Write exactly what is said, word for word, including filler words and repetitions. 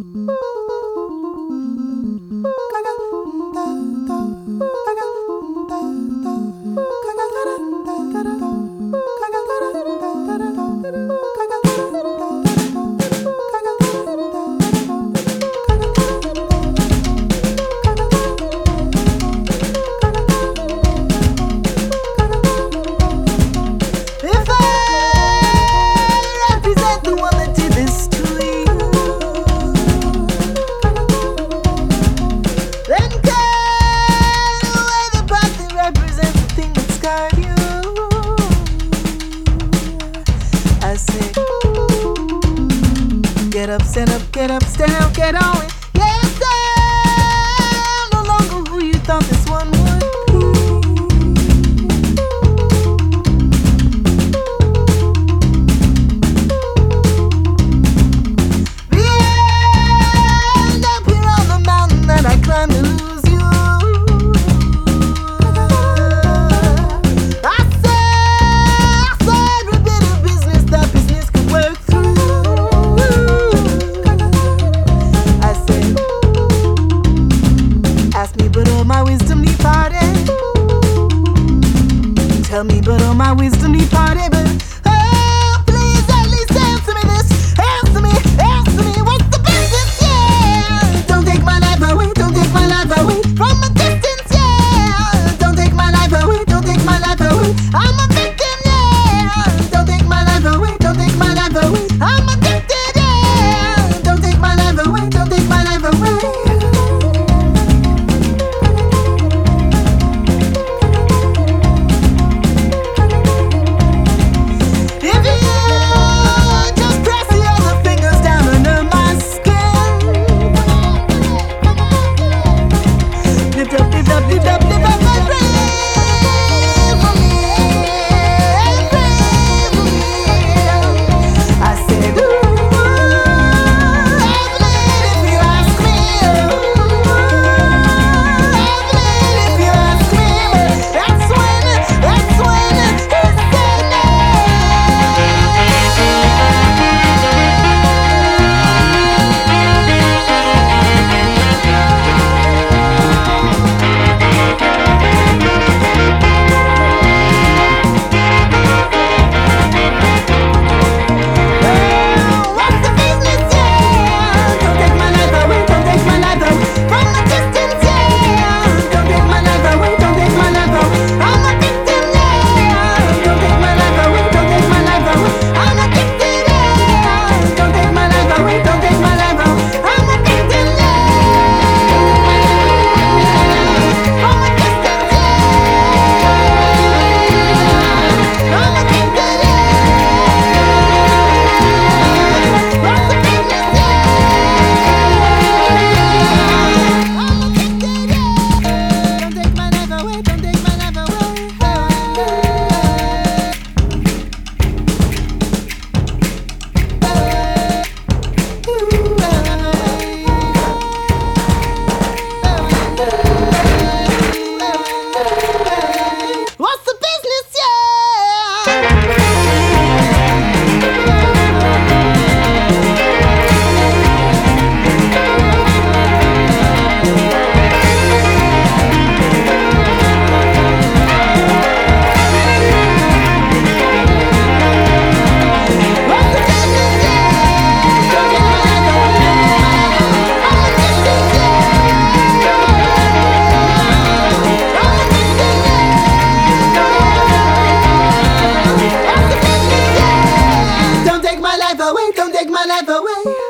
Get up, stand up, get up, stand up, get on it. Yes, I'm no longer who you thought this one would be. Beyond up here on the mountain that I climbed to lose you. I said, I said, every bit of business that business could work through. But all my wisdom departed. Tell me, but all my wisdom departed. But oh, please at least answer me this. Answer me, answer me. What's the business? Yeah. Don't take my life away. Don't take my life away from a distance. Yeah. Don't take my life away. Don't take my life away. I'm a victim. Yeah. Don't take my life away. Don't take my life away. I'm addicted. Yeah. Don't take my life away. Don't take my life away. Don't take my life away.